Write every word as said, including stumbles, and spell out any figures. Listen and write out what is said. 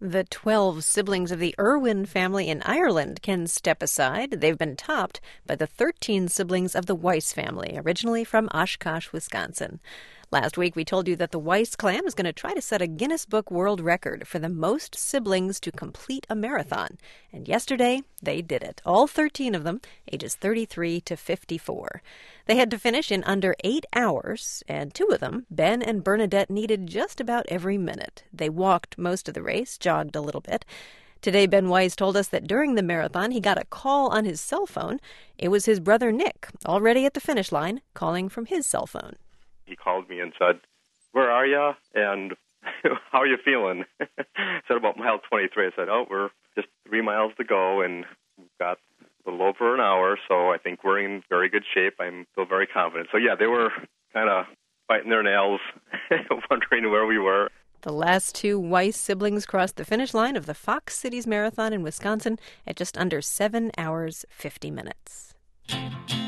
The twelve siblings of the Irwin family in Ireland can step aside. They've been topped by the thirteen siblings of the Weiss family, originally from Oshkosh, Wisconsin. Last week, we told you that the Weiss clan is going to try to set a Guinness Book World Record for the most siblings to complete a marathon. And yesterday, they did it. All thirteen of them, ages thirty-three to fifty-four. They had to finish in under eight hours, and two of them, Ben and Bernadette, needed just about every minute. They walked most of the race, jogged a little bit. Today, Ben Weiss told us that during the marathon, he got a call on his cell phone. It was his brother Nick, already at the finish line, calling from his cell phone. He called me and said, "Where are you? And how are you feeling?" I said, "About mile twenty-three. I said, "Oh, we're just three miles to go, and we've got a little over an hour, so I think we're in very good shape. I feel very confident." So, yeah, they were kind of biting their nails, wondering where we were. The last two Weiss siblings crossed the finish line of the Fox Cities Marathon in Wisconsin at just under seven hours, fifty minutes.